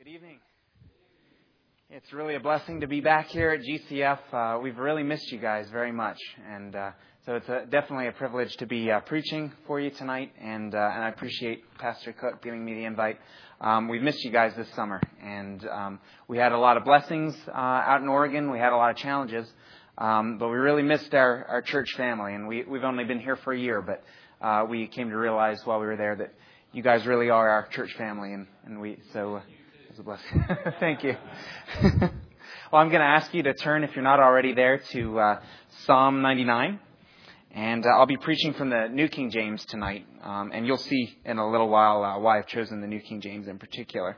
Good evening. It's really a blessing to be back here at GCF. We've really missed you guys very much, and so it's definitely a privilege to be preaching for you tonight, and I appreciate Pastor Cook giving me the invite. We've missed you guys this summer, and we had a lot of blessings out in Oregon. We had a lot of challenges, but we really missed our church family, and we've only been here for a year, but we came to realize while we were there that you guys really are our church family, and so it's a blessing. Thank you. Well, I'm going to ask you to turn, if you're not already there, to Psalm 99. And I'll be preaching from the New King James tonight. And you'll see in a little while why I've chosen the New King James in particular.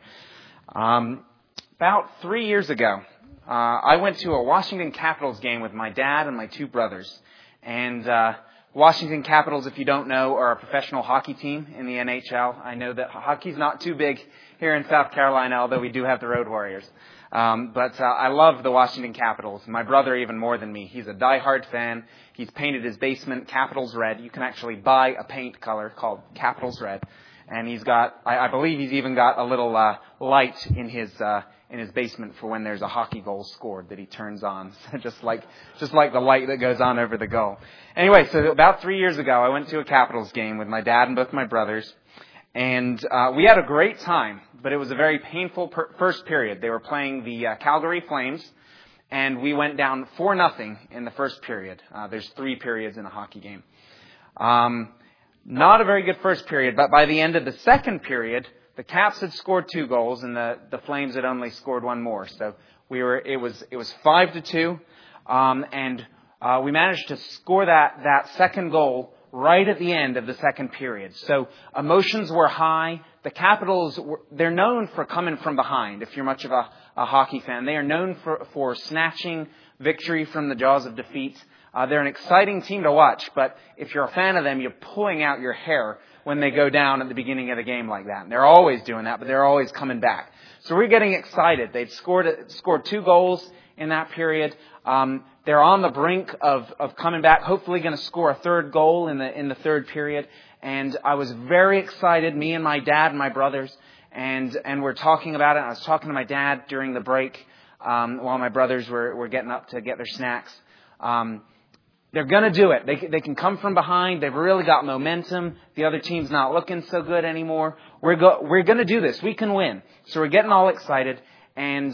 About 3 years ago, I went to a Washington Capitals game with my dad and my two brothers. And Washington Capitals, if you don't know, are a professional hockey team in the NHL. I know that hockey's not too big here in South Carolina, although we do have the Road Warriors. But I love the Washington Capitals. My brother even more than me. He's a diehard fan. He's painted his basement Capitals red. You can actually buy a paint color called Capitals red. And he's got, I believe he's even got a little light in his basement for when there's a hockey goal scored that he turns on, just like the light that goes on over the goal. Anyway, so about 3 years ago, I went to a Capitals game with my dad and both my brothers. And we had a great time, but it was a very painful first period. They were playing the Calgary Flames, and we went down 4-0 in the first period. There's 3 periods in a hockey game. Not a very good first period, but by the end of the second period, the Caps had scored 2 goals, and the Flames had only scored 1 more. So it was 5-2, and we managed to score that second goal right at the end of the second period. So emotions were high. The Capitals, they're known for coming from behind, if you're much of a hockey fan. They are known for snatching victory from the jaws of defeat. They're an exciting team to watch, but if you're a fan of them, you're pulling out your hair when they go down at the beginning of the game like that. And they're always doing that, but they're always coming back. So we're getting excited. They'd scored 2 goals in that period. They're on the brink of coming back, hopefully going to score a 3rd goal in the 3rd period. And I was very excited, me and my dad and my brothers, and we're talking about it. I was talking to my dad during the break while my brothers were getting up to get their snacks. They're going to do it. They can come from behind. They've really got momentum. The other team's not looking so good anymore. We're going to do this. We can win. So we're getting all excited, and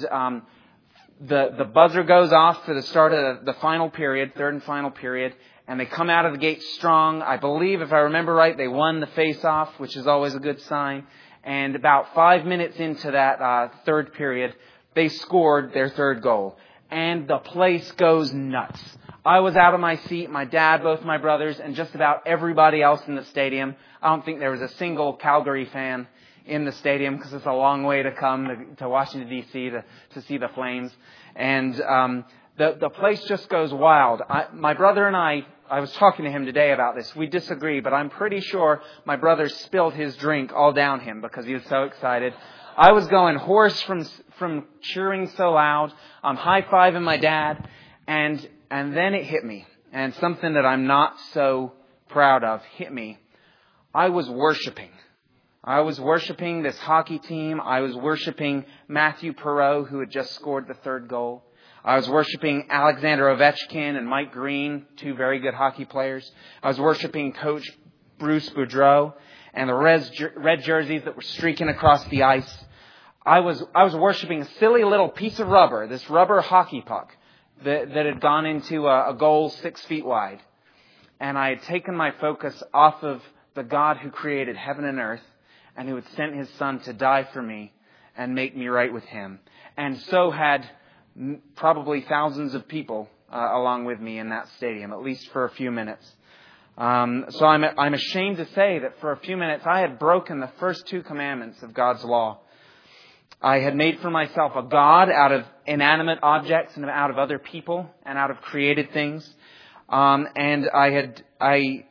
the buzzer goes off for the start of the final period, 3rd and final period, and they come out of the gate strong. I believe, if I remember right, they won the face-off, which is always a good sign. And about 5 minutes into that 3rd period, they scored their 3rd goal. And the place goes nuts. I was out of my seat, my dad, both my brothers, and just about everybody else in the stadium. I don't think there was a single Calgary fan in the stadium because it's a long way to come to Washington, D.C. to see the Flames. And the place just goes wild. My brother and I was talking to him today about this. We disagree, but I'm pretty sure my brother spilled his drink all down him because he was so excited. I was going hoarse from cheering so loud. I'm high-fiving my dad, and then it hit me. And something that I'm not so proud of hit me. I was worshiping. I was worshiping this hockey team. I was worshiping Matthew Perreault, who had just scored the 3rd goal. I was worshiping Alexander Ovechkin and Mike Green, 2 very good hockey players. I was worshiping Coach Bruce Boudreau and the red jerseys that were streaking across the ice. I was worshiping a silly little piece of rubber, this rubber hockey puck that had gone into a goal 6 feet wide. And I had taken my focus off of the God who created heaven and earth, and who had sent his Son to die for me and make me right with him. And so had probably thousands of people along with me in that stadium, at least for a few minutes. So I'm ashamed to say that for a few minutes I had broken the first 2 commandments of God's law. I had made for myself a God out of inanimate objects and out of other people and out of created things. And I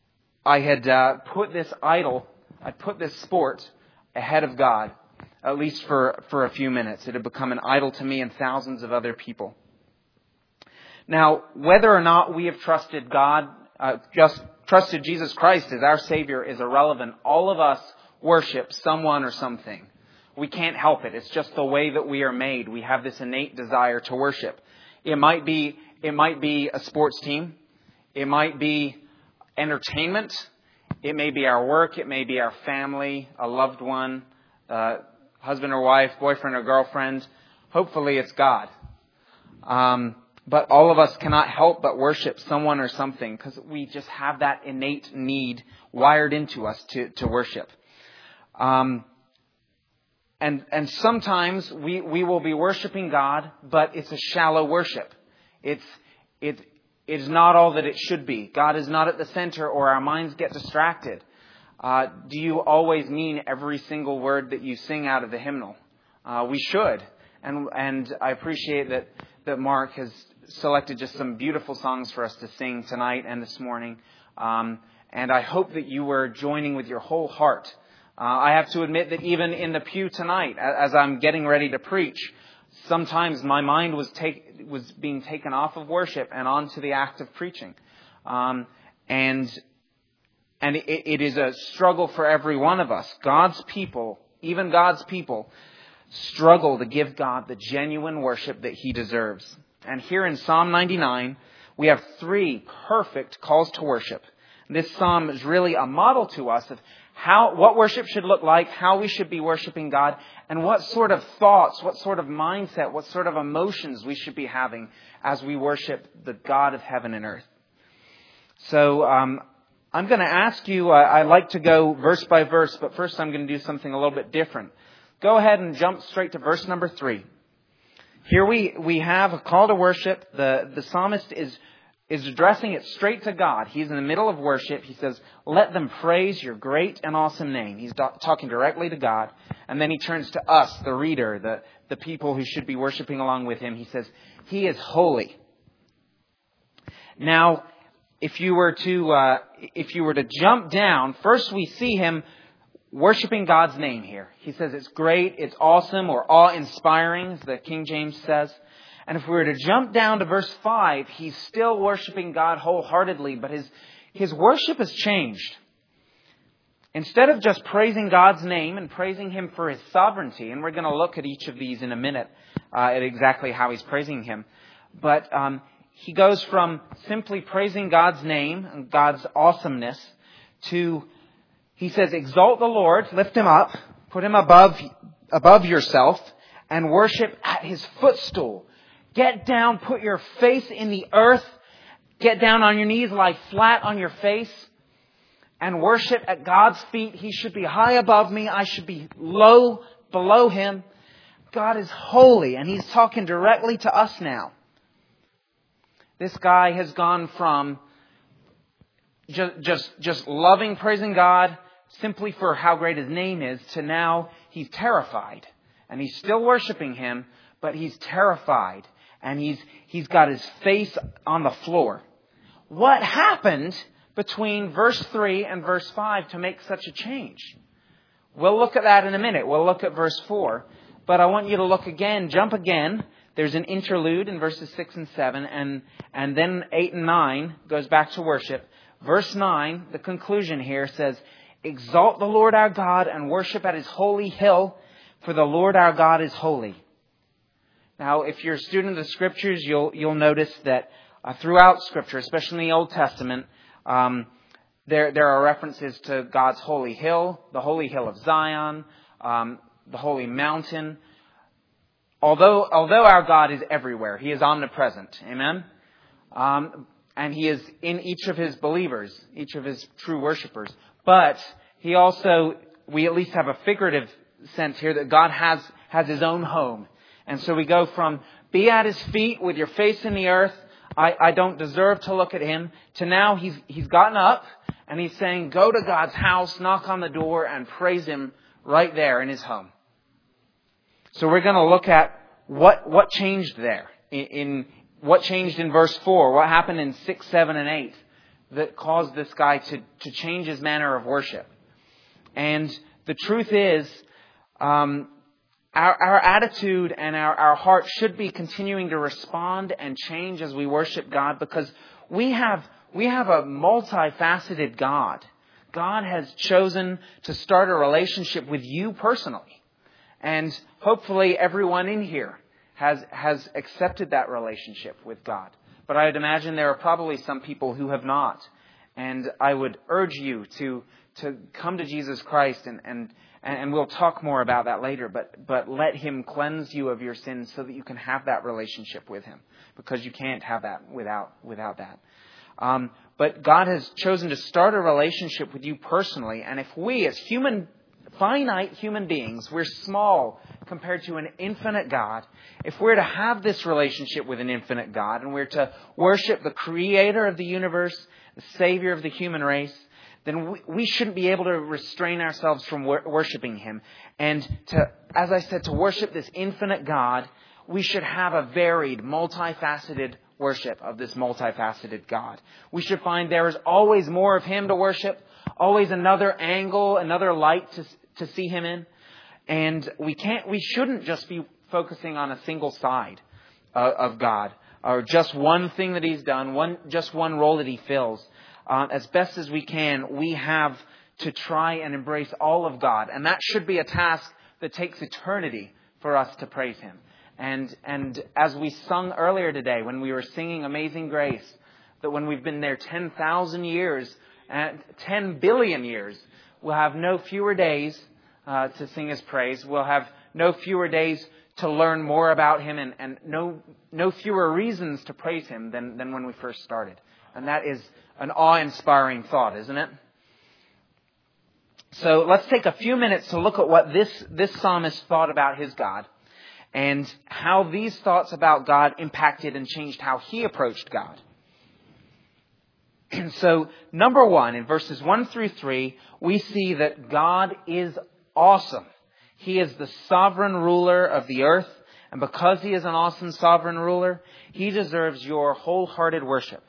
had put this idol, I put this sport ahead of God, at least for a few minutes. It had become an idol to me and thousands of other people. Now, whether or not we have trusted God, just trusted Jesus Christ as our Savior is irrelevant. All of us worship someone or something. We can't help it. It's just the way that we are made. We have this innate desire to worship. It might be a sports team. It might be entertainment. It may be our work. It may be our family, a loved one, husband or wife, boyfriend or girlfriend. Hopefully it's God. But all of us cannot help but worship someone or something because we just have that innate need wired into us to worship. And sometimes we will be worshiping God, but it's a shallow worship. It is not all that it should be. God is not at the center, or our minds get distracted. Do you always mean every single word that you sing out of the hymnal? We should. And I appreciate that Mark has selected just some beautiful songs for us to sing tonight and this morning. And I hope that you were joining with your whole heart. I have to admit that even in the pew tonight, as I'm getting ready to preach, sometimes my mind was being taken off of worship and onto the act of preaching. And it is a struggle for every one of us. God's people, even God's people, struggle to give God the genuine worship that He deserves. And here in Psalm 99, we have 3 perfect calls to worship. This psalm is really a model to us of what worship should look like, how we should be worshiping God, and what sort of thoughts, what sort of mindset, what sort of emotions we should be having as we worship the God of heaven and earth. So I'm going to ask you, I like to go verse by verse, but first I'm going to do something a little bit different. Go ahead and jump straight to verse number 3. Here we have a call to worship. The psalmist is addressing it straight to God. He's in the middle of worship. He says, let them praise your great and awesome name. He's talking directly to God. And then he turns to us, the reader, the people who should be worshiping along with him. He says, He is holy. Now, if you were to jump down, first we see him worshiping God's name here. He says it's great, it's awesome, or awe-inspiring, as the King James says. And if we were to jump down to verse 5, he's still worshiping God wholeheartedly, but his worship has changed. Instead of just praising God's name and praising Him for His sovereignty, and we're going to look at each of these in a minute, at exactly how he's praising Him. But he goes from simply praising God's name and God's awesomeness to, he says, exalt the Lord, lift Him up, put Him above yourself, and worship at His footstool. Get down, put your face in the earth, get down on your knees, lie flat on your face, and worship at God's feet. He should be high above me. I should be low below Him. God is holy, and He's talking directly to us now. This guy has gone from just loving praising God simply for how great His name is to now he's terrified. And he's still worshiping Him, but he's terrified. And he's got his face on the floor. What happened between verse 3 and verse 5 to make such a change? We'll look at that in a minute. We'll look at verse 4. But I want you to look again, jump again. There's an interlude in verses 6 and 7. And then 8 and 9 goes back to worship. Verse 9, the conclusion here says, exalt the Lord our God and worship at His holy hill, for the Lord our God is holy. Now, if you're a student of the Scriptures, you'll notice that throughout Scripture, especially in the Old Testament, there are references to God's holy hill, the holy hill of Zion, the holy mountain. Although our God is everywhere, He is omnipresent. Amen? And He is in each of His believers, each of His true worshipers. But He also, we at least have a figurative sense here that God has His own home. And so we go from be at His feet with your face in the earth, I don't deserve to look at Him, to now He's gotten up and He's saying, go to God's house, knock on the door and praise Him right there in His home. So we're going to look at what changed there. What changed in verse 4? What happened in 6, 7, and 8 that caused this guy to change his manner of worship? And the truth is, our attitude and our heart should be continuing to respond and change as we worship God, because we have a multifaceted God. God has chosen to start a relationship with you personally. And hopefully everyone in here has accepted that relationship with God. But I would imagine there are probably some people who have not. And I would urge you to come to Jesus Christ, and we'll talk more about that later, but let Him cleanse you of your sins so that you can have that relationship with Him, because you can't have that without that. But God has chosen to start a relationship with you personally, and if we as finite human beings, we're small compared to an infinite God. If we're to have this relationship with an infinite God, and we're to worship the Creator of the universe, the Savior of the human race, then we shouldn't be able to restrain ourselves from worshiping Him. And as I said, to worship this infinite God, we should have a varied, multifaceted worship of this multifaceted God. We should find there is always more of Him to worship, always another angle, another light to see Him in. And we shouldn't just be focusing on a single side of God, or just one thing that He's done, just one role that He fills. As best as we can, we have to try and embrace all of God. And that should be a task that takes eternity for us to praise Him. And as we sung earlier today, when we were singing Amazing Grace, that when we've been there 10,000 years, 10 billion years, we'll have no fewer days to sing His praise. We'll have no fewer days to learn more about Him, and no fewer reasons to praise Him than when we first started. And that is an awe-inspiring thought, isn't it? So let's take a few minutes to look at what this psalmist thought about his God, and how these thoughts about God impacted and changed how he approached God. So, number one, in verses 1 through 3, we see that God is awesome. He is the sovereign ruler of the earth, and because He is an awesome sovereign ruler, He deserves your wholehearted worship.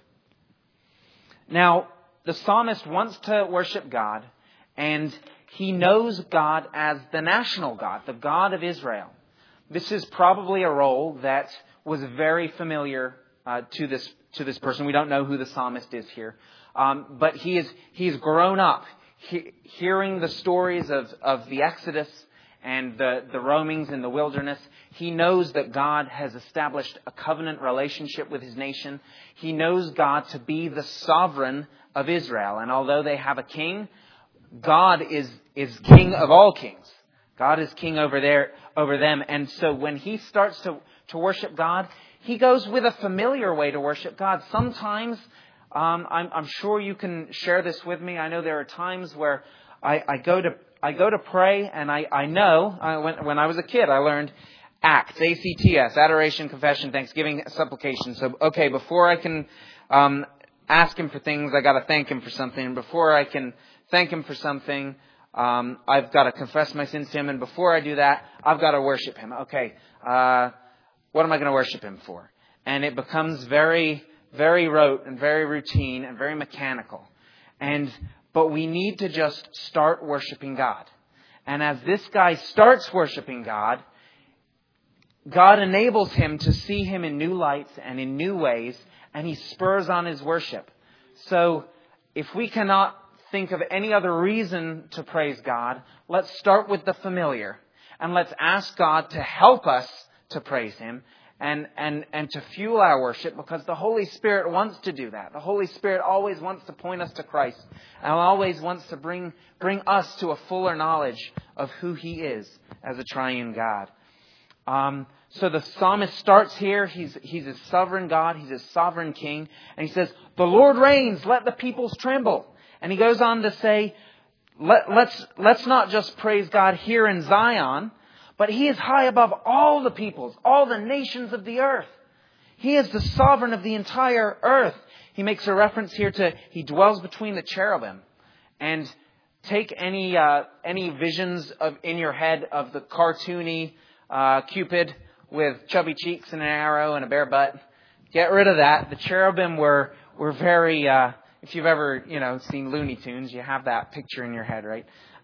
Now, the psalmist wants to worship God, and he knows God as the national God, the God of Israel. This is probably a role that was very familiar to this person. We don't know who the psalmist is here, but he's grown up hearing the stories of the Exodus and the roamings in the wilderness. He knows that God has established a covenant relationship with His nation. He knows God to be the sovereign of Israel. And although they have a king, God is king of all kings. God is king over them. And so when he starts to worship God, he goes with a familiar way to worship God. Sometimes, I'm sure you can share this with me. I know there are times where I go to pray, and I know when I was a kid, I learned ACTS, A-C-T-S, adoration, confession, thanksgiving, supplication. So, okay, before I can ask Him for things, I got to thank Him for something. And before I can thank Him for something, I've got to confess my sins to Him. And before I do that, I've got to worship Him. Okay, what am I going to worship Him for? And it becomes very, very rote and very routine and very mechanical. But we need to just start worshiping God. And as this guy starts worshiping God, God enables him to see Him in new lights and in new ways, and He spurs on his worship. So if we cannot think of any other reason to praise God, let's start with the familiar, and let's ask God to help us to praise Him and to fuel our worship, because the Holy Spirit wants to do that. The Holy Spirit always wants to point us to Christ, and always wants to bring us to a fuller knowledge of who He is as a triune God. So the psalmist starts here. He's a sovereign God. He's a sovereign King. And he says, "The Lord reigns, let the peoples tremble." And he goes on to say, let's not just praise God here in Zion, but He is high above all the peoples, all the nations of the earth. He is the sovereign of the entire earth. He makes a reference here to He dwells between the cherubim. And take any visions in your head of the cartoony Cupid with chubby cheeks and an arrow and a bare butt. Get rid of that. The cherubim were very, if you've ever, seen Looney Tunes, you have that picture in your head, right?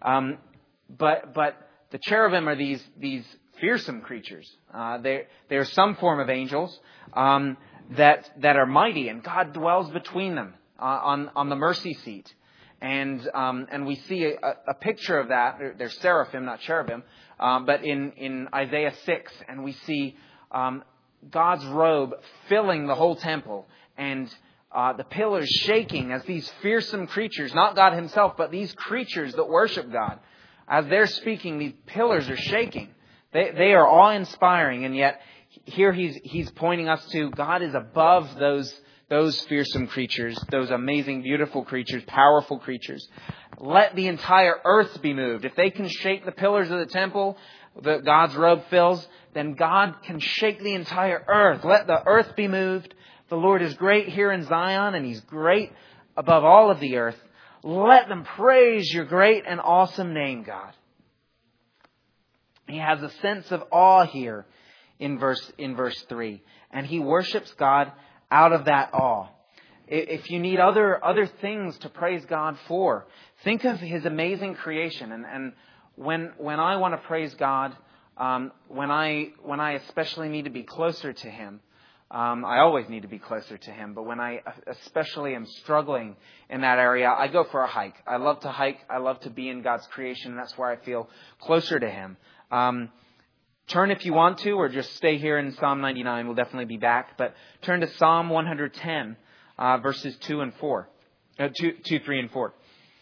But the cherubim are these fearsome creatures. They're some form of angels that are mighty, and God dwells between them on the mercy seat. And we see a picture of that. They're seraphim, not cherubim, but in Isaiah 6, and we see God's robe filling the whole temple, and the pillars shaking as these fearsome creatures, not God himself, but these creatures that worship God, as they're speaking, these pillars are shaking. They are awe-inspiring, and yet here he's pointing us to God is above those fearsome creatures, those amazing, beautiful creatures, powerful creatures. Let the entire earth be moved. If they can shake the pillars of the temple that God's robe fills, then God can shake the entire earth. Let the earth be moved. The Lord is great here in Zion, and he's great above all of the earth. Let them praise your great and awesome name, God. He has a sense of awe here in verse 3. And he worships God out of that awe. If you need other things to praise God for, think of his amazing creation. And when I want to praise God, when I especially need to be closer to him, I always need to be closer to him, but when I especially am struggling in that area, I go for a hike. I love to hike. I love to be in God's creation, and that's where I feel closer to him. Turn if you want to, or just stay here in Psalm 99. We'll definitely be back. But turn to Psalm 110, verses 2 and 4. 2, 3, and 4.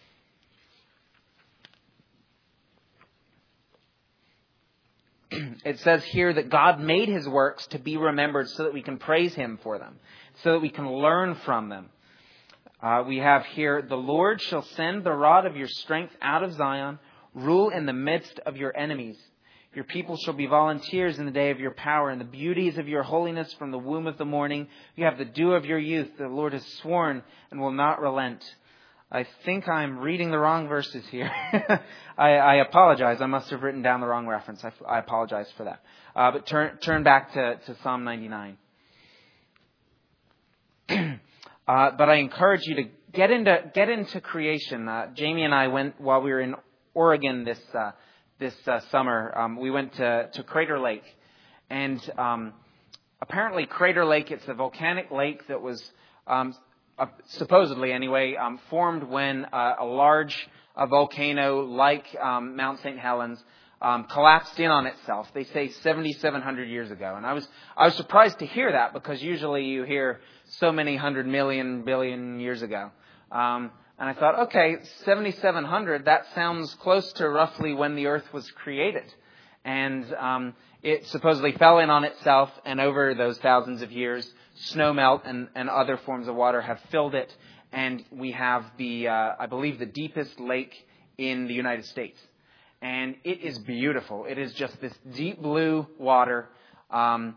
It says here that God made his works to be remembered so that we can praise him for them, so that we can learn from them. We have here, the Lord shall send the rod of your strength out of Zion, rule in the midst of your enemies. Your people shall be volunteers in the day of your power, and the beauties of your holiness from the womb of the morning. You have the dew of your youth. The Lord has sworn and will not relent. I think I'm reading the wrong verses here. I apologize. I must have written down the wrong reference. I apologize for that. But turn back to Psalm 99. But I encourage you to get into creation. Jamie and I went while we were in Oregon this summer. We went to Crater Lake, and apparently Crater Lake, it's a volcanic lake that was supposedly anyway formed when a large volcano like Mount St. Helens collapsed in on itself. They say 7,700 years ago, and I was surprised to hear that, because usually you hear so many 100 million billion years ago. And I thought, okay, 7,700, that sounds close to roughly when the earth was created. And it supposedly fell in on itself, and over those thousands of years, snow melt and other forms of water have filled it. And we have I believe, the deepest lake in the United States. And it is beautiful. It is just this deep blue water. Our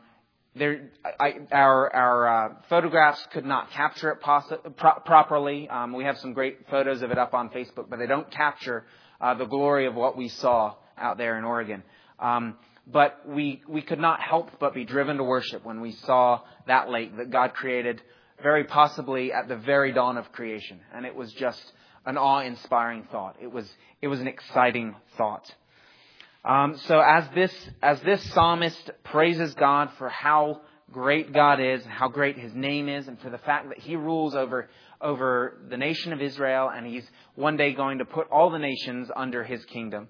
photographs could not capture it properly. We have some great photos of it up on Facebook, but they don't capture the glory of what we saw out there in Oregon. But we could not help but be driven to worship when we saw that lake that God created, very possibly at the very dawn of creation. And it was just an awe-inspiring thought. It was an exciting thought. So as this psalmist praises God for how great God is, how great his name is, and for the fact that he rules over the nation of Israel, and he's one day going to put all the nations under his kingdom,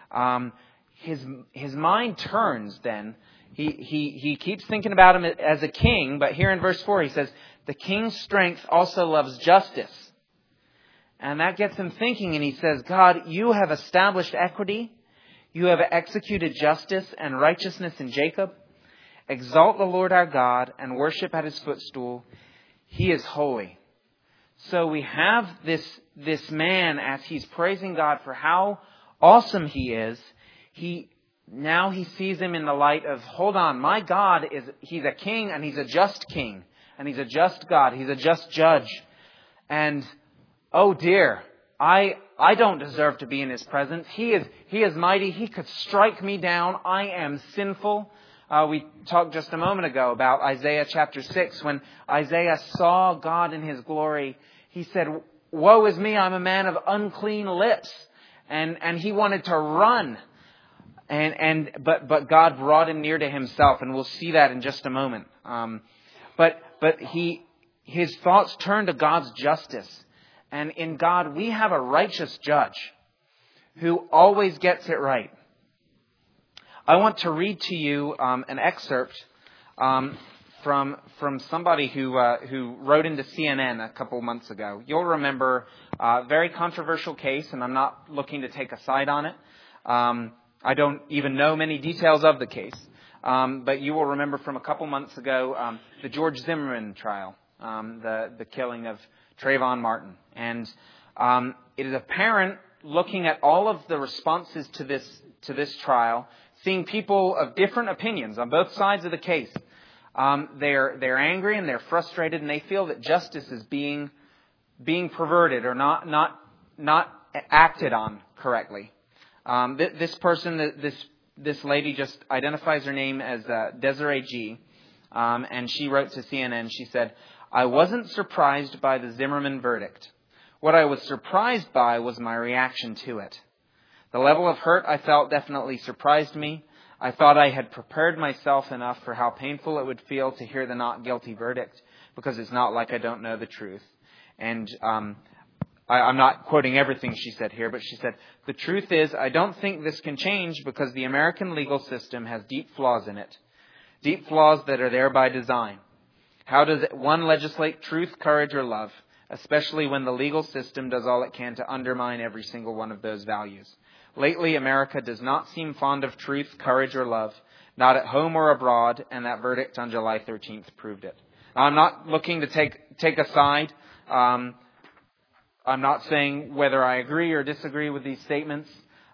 his mind turns then. He keeps thinking about him as a king, but here in verse 4 he says, the king's strength also loves justice. And that gets him thinking, and he says, God, you have established equity. You have executed justice and righteousness in Jacob. Exalt the Lord our God and worship at his footstool. He is holy. So we have this man, as he's praising God for how awesome he is, now he sees him in the light of, hold on, my God he's a king, and he's a just king, and he's a just God. He's a just judge. And oh dear, I don't deserve to be in his presence. He is mighty. He could strike me down. I am sinful. We talked just a moment ago about Isaiah chapter 6. When Isaiah saw God in his glory, he said, woe is me, I'm a man of unclean lips. And he wanted to run. But God brought him near to himself, and we'll see that in just a moment. But his thoughts turned to God's justice. And in God, we have a righteous judge who always gets it right. I want to read to you an excerpt from somebody who wrote into CNN a couple months ago. You'll remember a very controversial case, and I'm not looking to take a side on it. I don't even know many details of the case. But you will remember from a couple months ago the George Zimmerman trial, the killing of Trayvon Martin. And it is apparent, looking at all of the responses to this trial, seeing people of different opinions on both sides of the case. They're angry and they're frustrated, and they feel that justice is being perverted or not acted on correctly. This lady just identifies her name as Desiree G. And she wrote to CNN. She said, "I wasn't surprised by the Zimmerman verdict. What I was surprised by was my reaction to it. The level of hurt I felt definitely surprised me. I thought I had prepared myself enough for how painful it would feel to hear the not guilty verdict, because it's not like I don't know the truth." And I'm not quoting everything she said here, but she said, "The truth is, I don't think this can change because the American legal system has deep flaws in it. Deep flaws that are there by design. How does one legislate truth, courage, or love, especially when the legal system does all it can to undermine every single one of those values? Lately, America does not seem fond of truth, courage, or love, not at home or abroad, and that verdict on July 13th proved it." Now, I'm not looking to take a side. I'm not saying whether I agree or disagree with these statements,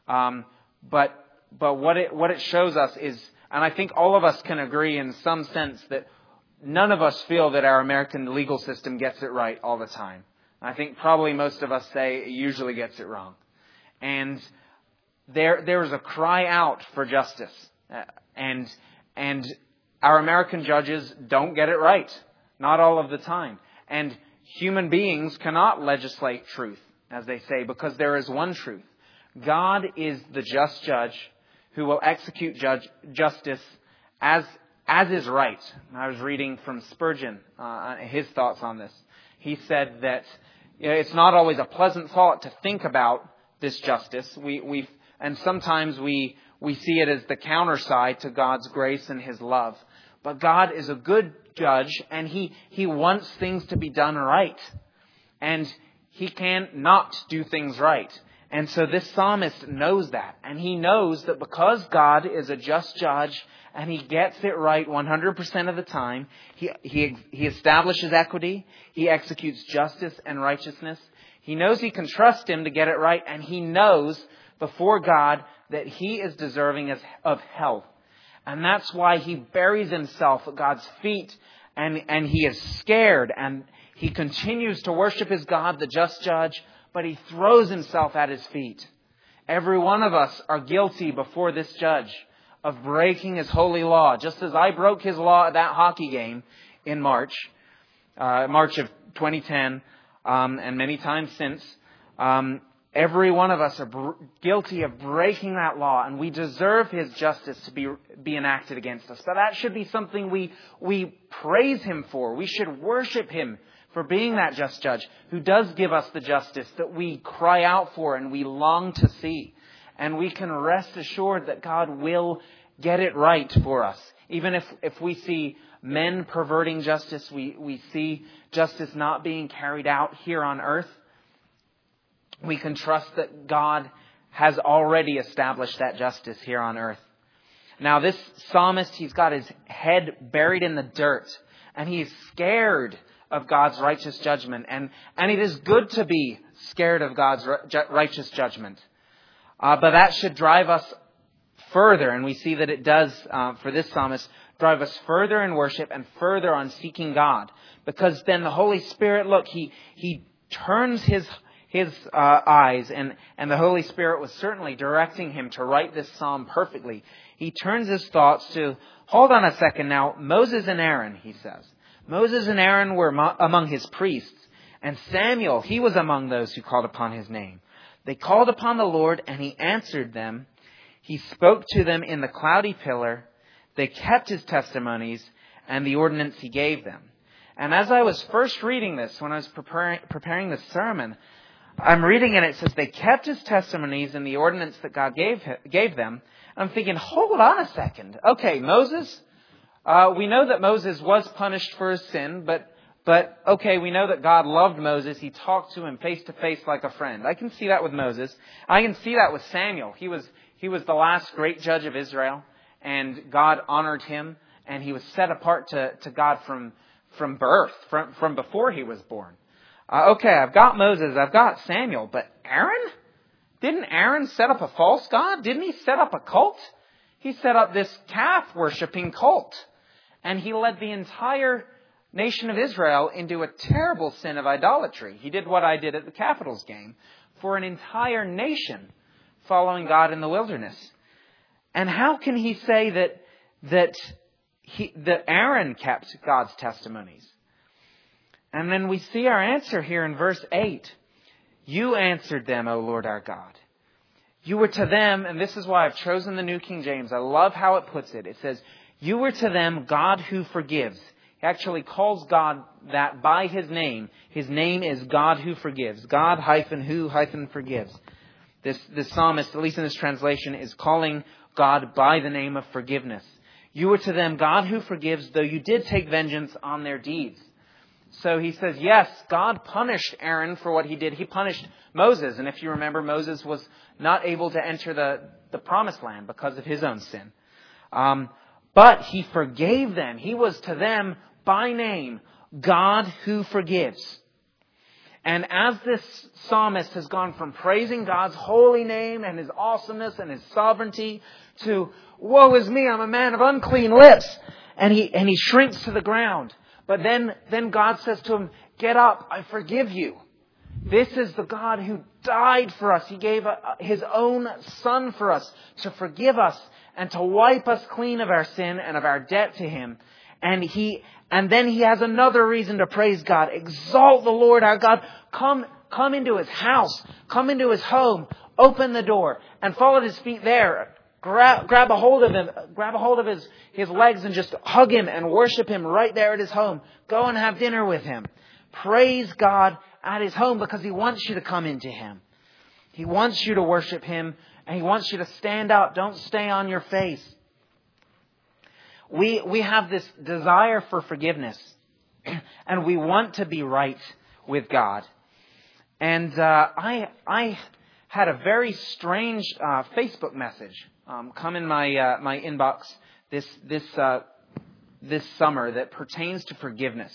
but what it shows us is, and I think all of us can agree in some sense, that none of us feel that our American legal system gets it right all the time. I think probably most of us say it usually gets it wrong. And there is a cry out for justice, and our American judges don't get it right, not all of the time. And human beings cannot legislate truth, as they say, because there is one truth. God is the just judge who will execute justice as is right. I was reading from Spurgeon, his thoughts on this. He said that it's not always a pleasant thought to think about this justice. And sometimes we see it as the counter side to God's grace and His love. But God is a good judge, and He wants things to be done right. And He can't not do things right. And so this psalmist knows that. And he knows that because God is a just judge and He gets it right 100% of the time, He establishes equity, He executes justice and righteousness. He knows he can trust Him to get it right, and he knows before God that he is deserving of hell. And that's why he buries himself at God's feet, and he is scared, and he continues to worship his God, the just judge, but he throws himself at His feet. Every one of us are guilty before this judge of breaking His holy law, just as I broke His law at that hockey game in March of 2010, and many times since. Every one of us are guilty of breaking that law, and we deserve His justice to be enacted against us. But that should be something we praise Him for. We should worship Him for being that just judge who does give us the justice that we cry out for and we long to see. And we can rest assured that God will get it right for us. Even if we see men perverting justice, we see justice not being carried out here on earth, we can trust that God has already established that justice here on earth. Now, this psalmist, he's got his head buried in the dirt, and he's scared of God's righteous judgment. And it is good to be scared of God's righteous judgment. But that should drive us further, and we see that it does, for this psalmist, drive us further in worship and further on seeking God. Because then the Holy Spirit, look, he turns his eyes, and the Holy Spirit was certainly directing him to write this psalm perfectly. He turns his thoughts to, hold on a second now, Moses and Aaron, he says. Moses and Aaron were among his priests, and Samuel, he was among those who called upon His name. They called upon the Lord, and He answered them. He spoke to them in the cloudy pillar. They kept His testimonies and the ordinance He gave them. And as I was first reading this, when I was preparing this sermon, I'm reading and it says they kept His testimonies in the ordinance that God gave them. And I'm thinking, hold on a second. Okay, Moses, we know that Moses was punished for his sin, but okay, we know that God loved Moses. He talked to him face to face like a friend. I can see that with Moses. I can see that with Samuel. He was the last great judge of Israel, and God honored him, and he was set apart to God from birth, from before he was born. Okay, I've got Moses, I've got Samuel, but Aaron? Didn't Aaron set up a false god? Didn't he set up a cult? He set up this calf-worshipping cult. And he led the entire nation of Israel into a terrible sin of idolatry. He did what I did at the Capitals game for an entire nation following God in the wilderness. And how can he say that Aaron kept God's testimonies? And then we see our answer here in verse 8. You answered them, O Lord our God. You were to them, and this is why I've chosen the New King James. I love how it puts it. It says, you were to them God who forgives. He actually calls God that by His name. His name is God who forgives. God who forgives. This psalmist, at least in this translation, is calling God by the name of forgiveness. You were to them God who forgives, though you did take vengeance on their deeds. So he says, yes, God punished Aaron for what he did. He punished Moses. And if you remember, Moses was not able to enter the promised land because of his own sin. But He forgave them. He was to them by name, God who forgives. And as this psalmist has gone from praising God's holy name and His awesomeness and His sovereignty to, woe is me, I'm a man of unclean lips. And he shrinks to the ground. But then God says to him, get up, I forgive you. This is the God who died for us. He gave His own Son for us to forgive us and to wipe us clean of our sin and of our debt to Him. And then He has another reason to praise God. Exalt the Lord our God. Come into His house. Come into His home. Open the door and fall at His feet there. Grab a hold of Him. Grab a hold of his legs and just hug Him and worship Him right there at His home. Go and have dinner with Him. Praise God at His home because He wants you to come into Him. He wants you to worship Him and He wants you to stand up. Don't stay on your face. We have this desire for forgiveness and we want to be right with God. And I had a very strange Facebook message come in my inbox this summer that pertains to forgiveness.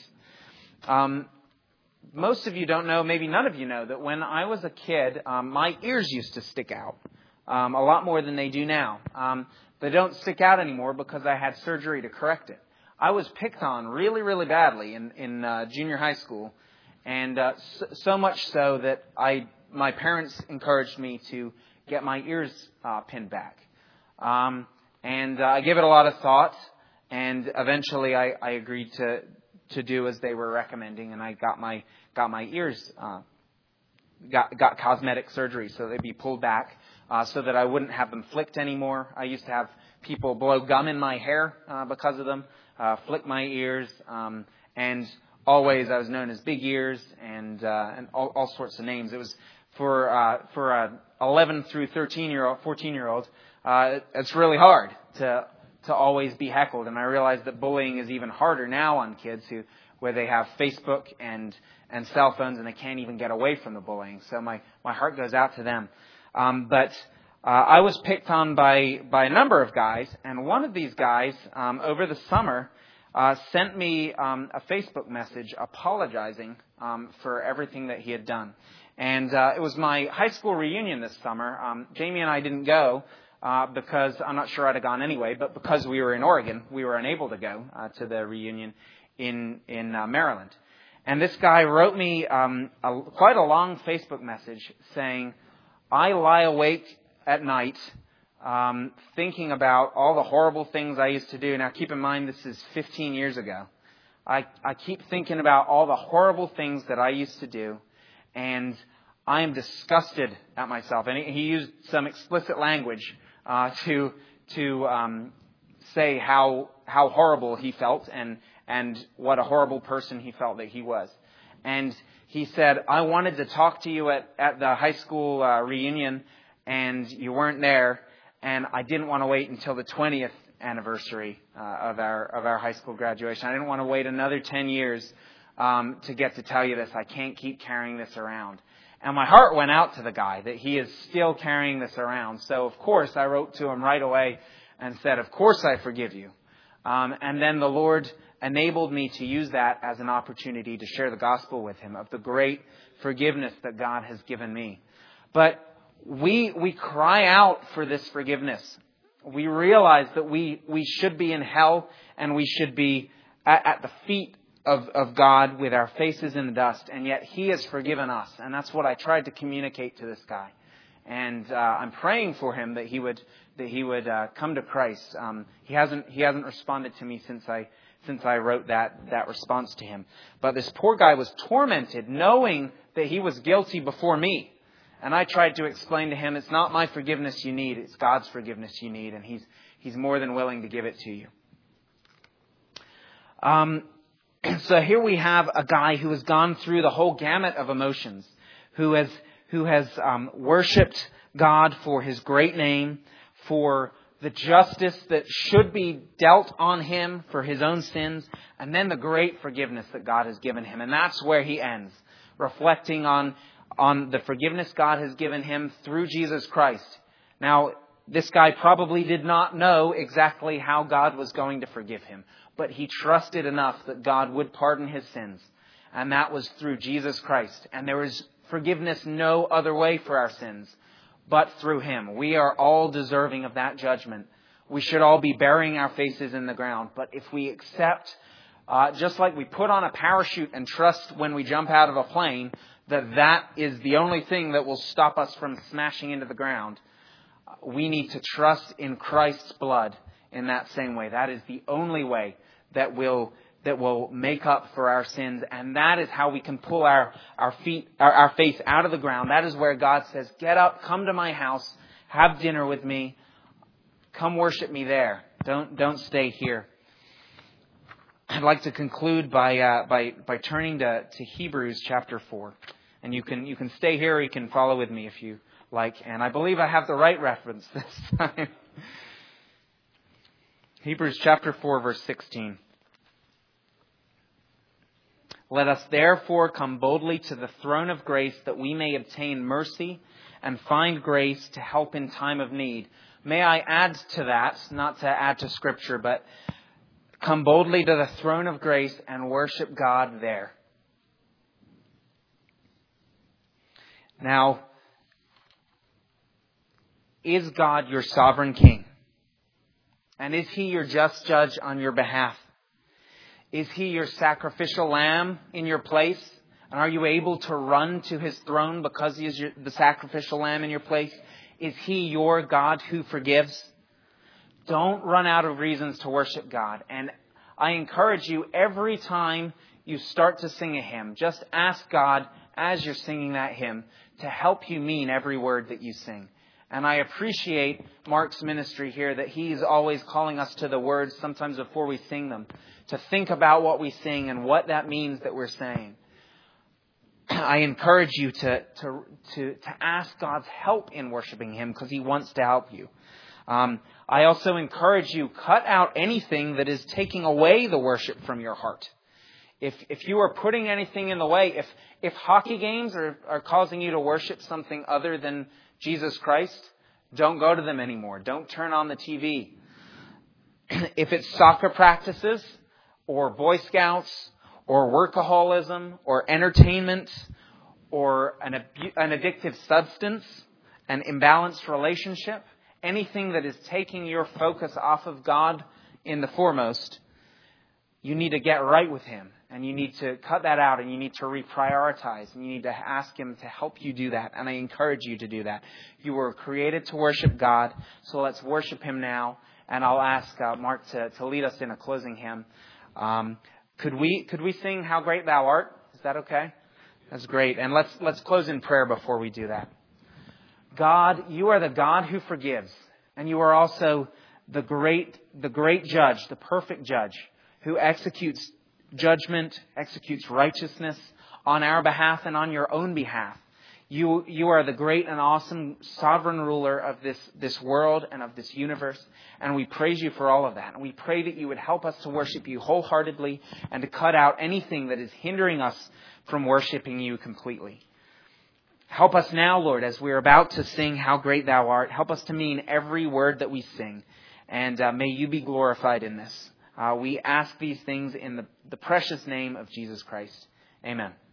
Most of you don't know, maybe none of you know, that when I was a kid, my ears used to stick out a lot more than they do now. They don't stick out anymore because I had surgery to correct it. I was picked on really, really badly in junior high school, and so much so that my parents encouraged me to get my ears pinned back. And I gave it a lot of thought, and eventually I agreed to do as they were recommending, and I got my ears got cosmetic surgery so they'd be pulled back so that I wouldn't have them flicked anymore. I used to have people blow gum in my hair because of them, flick my ears, and always I was known as Big Ears and all sorts of names. It was for a 11 through 14-year-old. It's really hard to always be heckled, and I realize that bullying is even harder now on kids where they have Facebook and cell phones and they can't even get away from the bullying. So my heart goes out to them. But I was picked on by a number of guys, and one of these guys over the summer sent me a Facebook message apologizing for everything that he had done. And it was my high school reunion this summer. Jamie and I didn't go because I'm not sure I'd have gone anyway, but because we were in Oregon, we were unable to go to the reunion in Maryland. And this guy wrote me quite a long Facebook message saying, I lie awake at night thinking about all the horrible things I used to do. Now, keep in mind, this is 15 years ago. I keep thinking about all the horrible things that I used to do, and I am disgusted at myself. And he used some explicit language to say how horrible he felt and what a horrible person he felt that he was. And he said, I wanted to talk to you at the high school reunion, and you weren't there, and I didn't want to wait until the 20th anniversary of our high school graduation. I didn't want to wait another 10 years to get to tell you this. I can't keep carrying this around. And my heart went out to the guy that he is still carrying this around. So, of course, I wrote to him right away and said, of course I forgive you. And then the Lord enabled me to use that as an opportunity to share the gospel with him of the great forgiveness that God has given me. But we cry out for this forgiveness. We realize that we should be in hell, and we should be at the feet of God with our faces in the dust, and yet He has forgiven us. And that's what I tried to communicate to this guy. And I'm praying for him that he would come to Christ. He hasn't responded to me since I wrote that response to him. But this poor guy was tormented, knowing that he was guilty before me. And I tried to explain to him, it's not my forgiveness you need, it's God's forgiveness you need, and He's more than willing to give it to you. So here we have a guy who has gone through the whole gamut of emotions, who has worshipped God for His great name, for the justice that should be dealt on him for his own sins, and then the great forgiveness that God has given him. And that's where he ends, reflecting on the forgiveness God has given him through Jesus Christ. Now, this guy probably did not know exactly how God was going to forgive him, but he trusted enough that God would pardon his sins. And that was through Jesus Christ. And there is forgiveness no other way for our sins but through Him. We are all deserving of that judgment. We should all be burying our faces in the ground. But if we accept, just like we put on a parachute and trust when we jump out of a plane, that is the only thing that will stop us from smashing into the ground, we need to trust in Christ's blood in that same way. That is the only way that will make up for our sins. And that is how we can pull our face out of the ground. That is where God says, get up, come to my house, have dinner with me, come worship me there. Don't stay here. I'd like to conclude by turning to Hebrews chapter 4. And you can stay here or you can follow with me if you like. And I believe I have the right reference this time. Hebrews chapter 4, verse 16. Let us therefore come boldly to the throne of grace that we may obtain mercy and find grace to help in time of need. May I add to that, not to add to Scripture, but come boldly to the throne of grace and worship God there. Now, is God your sovereign King? And is He your just judge on your behalf? Is He your sacrificial lamb in your place? And are you able to run to His throne because He is the sacrificial lamb in your place? Is He your God who forgives? Don't run out of reasons to worship God. And I encourage you, every time you start to sing a hymn, just ask God as you're singing that hymn to help you mean every word that you sing. And I appreciate Mark's ministry here, that he's always calling us to the words sometimes before we sing them, to think about what we sing and what that means that we're saying. I encourage you to ask God's help in worshiping Him because He wants to help you. I also encourage you, cut out anything that is taking away the worship from your heart. If you are putting anything in the way, if hockey games are causing you to worship something other than Jesus Christ, don't go to them anymore. Don't turn on the TV. If it's soccer practices or Boy Scouts or workaholism or entertainment or an addictive substance, an imbalanced relationship, anything that is taking your focus off of God in the foremost, you need to get right with Him. And you need to cut that out, and you need to reprioritize, and you need to ask Him to help you do that. And I encourage you to do that. You were created to worship God, so let's worship Him now. And I'll ask Mark to lead us in a closing hymn. Could we sing "How Great Thou Art"? Is that okay? That's great. And let's close in prayer before we do that. God, You are the God who forgives, and You are also the great judge, the perfect judge, who executes judgment, executes righteousness on our behalf and on your own behalf. You are the great and awesome sovereign ruler of this world and of this universe. And we praise you for all of that. And we pray that you would help us to worship you wholeheartedly and to cut out anything that is hindering us from worshiping you completely. Help us now, Lord, as we're about to sing How Great Thou Art. Help us to mean every word that we sing. And may you be glorified in this. We ask these things in the precious name of Jesus Christ. Amen.